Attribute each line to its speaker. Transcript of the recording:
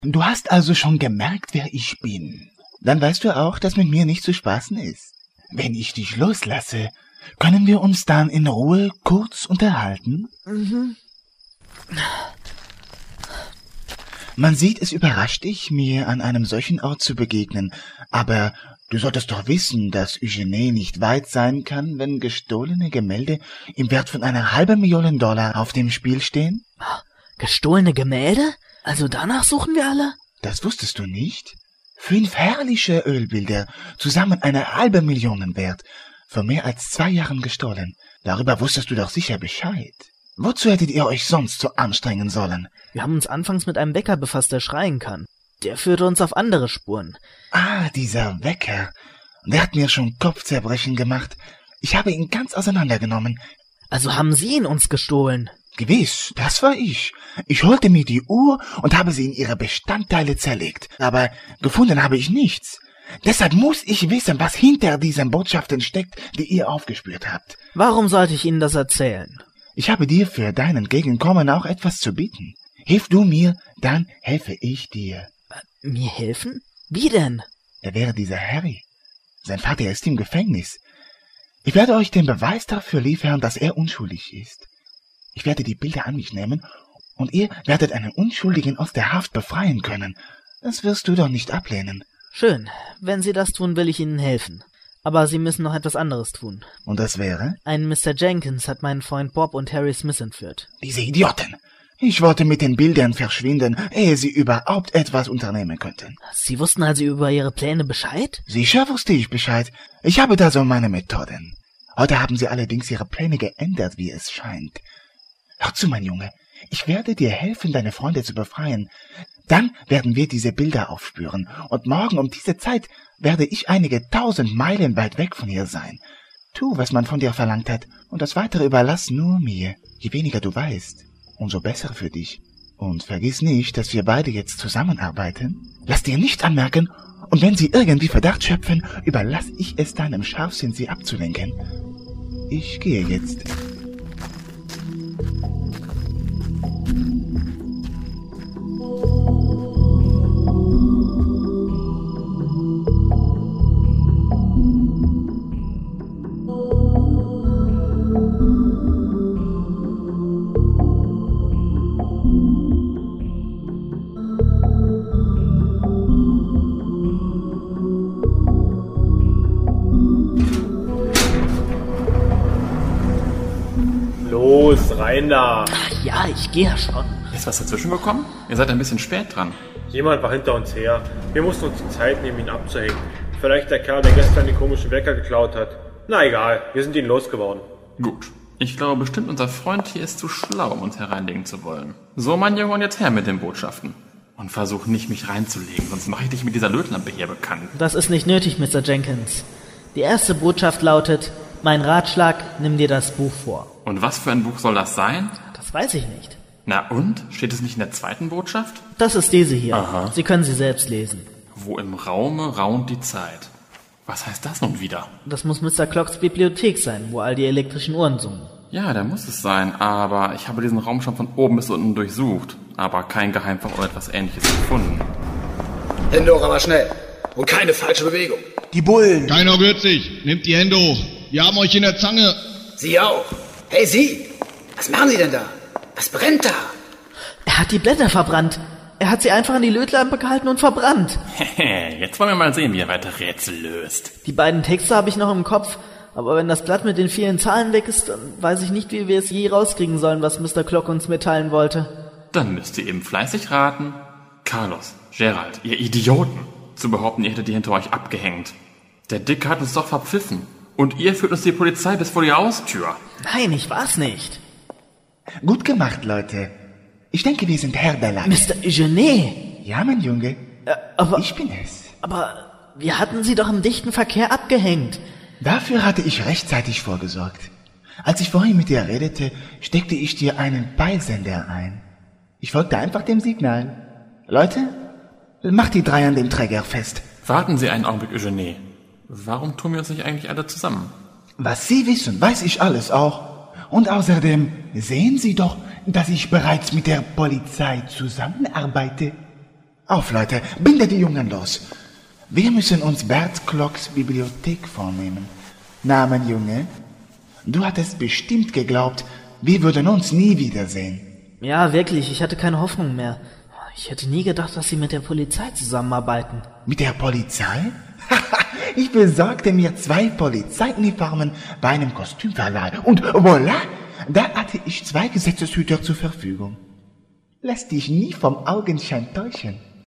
Speaker 1: Du hast also schon gemerkt, wer ich bin. Dann weißt du auch, dass mit mir nicht zu spaßen ist. Wenn ich dich loslasse, können wir uns dann in Ruhe kurz unterhalten?
Speaker 2: Mhm.
Speaker 1: Man sieht, es überrascht dich, mir an einem solchen Ort zu begegnen, aber du solltest doch wissen, dass Eugenie nicht weit sein kann, wenn gestohlene Gemälde im Wert von $500.000 auf dem Spiel stehen?
Speaker 2: Gestohlene Gemälde? Also danach suchen wir alle?
Speaker 1: Das wusstest du nicht? 5 herrliche Ölbilder, zusammen $500.000 wert, vor mehr als 2 Jahren gestohlen. Darüber wusstest du doch sicher Bescheid. Wozu hättet ihr euch sonst so anstrengen sollen?
Speaker 2: Wir haben uns anfangs mit einem Wecker befasst, der schreien kann. Der führte uns auf andere Spuren.
Speaker 1: Ah, dieser Wecker. Der hat mir schon Kopfzerbrechen gemacht. Ich habe ihn ganz auseinandergenommen.
Speaker 2: Also haben Sie ihn uns gestohlen?
Speaker 1: Gewiss, das war ich. Ich holte mir die Uhr und habe sie in ihre Bestandteile zerlegt. Aber gefunden habe ich nichts. Deshalb muss ich wissen, was hinter diesen Botschaften steckt, die ihr aufgespürt habt.
Speaker 2: Warum sollte ich Ihnen das erzählen?
Speaker 1: Ich habe dir für dein Entgegenkommen auch etwas zu bieten. Hilf du mir, dann helfe ich dir.
Speaker 2: Mir helfen? Wie denn?
Speaker 1: Er wäre dieser Harry. Sein Vater ist im Gefängnis. Ich werde euch den Beweis dafür liefern, dass er unschuldig ist. Ich werde die Bilder an mich nehmen, und ihr werdet einen Unschuldigen aus der Haft befreien können. Das wirst du doch nicht ablehnen.
Speaker 2: Schön. Wenn Sie das tun, will ich Ihnen helfen. Aber Sie müssen noch etwas anderes tun.
Speaker 1: Und das wäre?
Speaker 2: Ein Mr. Jenkins hat meinen Freund Bob und Harry Smith entführt.
Speaker 1: Diese Idioten! Ich wollte mit den Bildern verschwinden, ehe sie überhaupt etwas unternehmen könnten.
Speaker 2: Sie wussten also über Ihre Pläne Bescheid?
Speaker 1: Sicher wusste ich Bescheid. Ich habe da so meine Methoden. Heute haben sie allerdings ihre Pläne geändert, wie es scheint. Hör zu, mein Junge. Ich werde dir helfen, deine Freunde zu befreien. Dann werden wir diese Bilder aufspüren, und morgen um diese Zeit werde ich einige 1000 Meilen weit weg von hier sein. Tu, was man von dir verlangt hat, und das Weitere überlass nur mir. Je weniger du weißt, umso besser für dich. Und vergiss nicht, dass wir beide jetzt zusammenarbeiten. Lass dir nicht anmerken, und wenn sie irgendwie Verdacht schöpfen, überlass ich es deinem Scharfsinn, sie abzulenken. Ich gehe jetzt.
Speaker 3: Los, rein da!
Speaker 2: Ach ja, ich gehe ja schon.
Speaker 4: Ist was dazwischen gekommen? Ihr seid ein bisschen spät dran.
Speaker 3: Jemand war hinter uns her. Wir mussten uns die Zeit nehmen, ihn abzuhängen. Vielleicht der Kerl, der gestern den komischen Wecker geklaut hat. Na egal, wir sind ihn losgeworden.
Speaker 4: Gut. Ich glaube bestimmt, unser Freund hier ist zu schlau, um uns hereinlegen zu wollen. So, mein Junge, und jetzt her mit den Botschaften. Und versuch nicht, mich reinzulegen, sonst mache ich dich mit dieser Lötlampe hier bekannt.
Speaker 2: Das ist nicht nötig, Mr. Jenkins. Die erste Botschaft lautet: Mein Ratschlag, nimm dir das Buch vor.
Speaker 4: Und was für ein Buch soll das sein?
Speaker 2: Das weiß ich nicht.
Speaker 4: Na und? Steht es nicht in der zweiten Botschaft?
Speaker 2: Das ist diese hier.
Speaker 4: Aha.
Speaker 2: Sie können sie selbst lesen.
Speaker 4: Wo im Raume raunt die Zeit. Was heißt das nun wieder?
Speaker 2: Das muss Mr. Clocks Bibliothek sein, wo all die elektrischen Uhren summen.
Speaker 4: Ja, da muss es sein, aber ich habe diesen Raum schon von oben bis unten durchsucht, aber kein Geheimfach oder etwas Ähnliches gefunden.
Speaker 5: Hände hoch, aber schnell. Und keine falsche Bewegung.
Speaker 1: Die Bullen!
Speaker 6: Keiner rührt sich. Nehmt die Hände hoch. Wir haben euch in der Zange.
Speaker 5: Sie auch. Hey, Sie! Was machen Sie denn da? Was brennt da?
Speaker 2: Er hat die Blätter verbrannt. Er hat sie einfach an die Lötlampe gehalten und verbrannt.
Speaker 4: Jetzt wollen wir mal sehen, wie er weiter Rätsel löst.
Speaker 2: Die beiden Texte habe ich noch im Kopf, aber wenn das Blatt mit den vielen Zahlen weg ist, dann weiß ich nicht, wie wir es je rauskriegen sollen, was Mr. Clock uns mitteilen wollte.
Speaker 4: Dann müsst ihr eben fleißig raten. Carlos, Gerald, ihr Idioten, zu behaupten, ihr hättet die hinter euch abgehängt. Der Dicke hat uns doch verpfiffen. Und ihr führt uns die Polizei bis vor die Haustür.
Speaker 2: Nein, ich war's nicht.
Speaker 1: Gut gemacht, Leute. Ich denke, wir sind Herr der Lage.
Speaker 2: Mr. Eugenie!
Speaker 1: Ja, mein Junge.
Speaker 2: Aber
Speaker 1: Ich bin es.
Speaker 2: wir hatten sie doch im dichten Verkehr abgehängt.
Speaker 1: Dafür hatte ich rechtzeitig vorgesorgt. Als ich vorhin mit dir redete, steckte ich dir einen Peilsender ein. Ich folgte einfach dem Signal. Leute, macht die 3 an dem Träger fest.
Speaker 4: Warten Sie einen Augenblick, Eugenie. Warum tun wir uns nicht eigentlich alle zusammen?
Speaker 1: Was Sie wissen, weiß ich alles auch. Und außerdem sehen Sie doch, dass ich bereits mit der Polizei zusammenarbeite. Auf, Leute, bindet die Jungen los. Wir müssen uns Bert Klocks Bibliothek vornehmen. Na, mein Junge, du hattest bestimmt geglaubt, wir würden uns nie wiedersehen.
Speaker 2: Ja, wirklich, ich hatte keine Hoffnung mehr. Ich hätte nie gedacht, dass Sie mit der Polizei zusammenarbeiten.
Speaker 1: Mit der Polizei? Ich besorgte mir 2 Polizeiuniformen bei einem Kostümverleih und voilà, da hatte ich 2 Gesetzeshüter zur Verfügung. Lass dich nie vom Augenschein täuschen.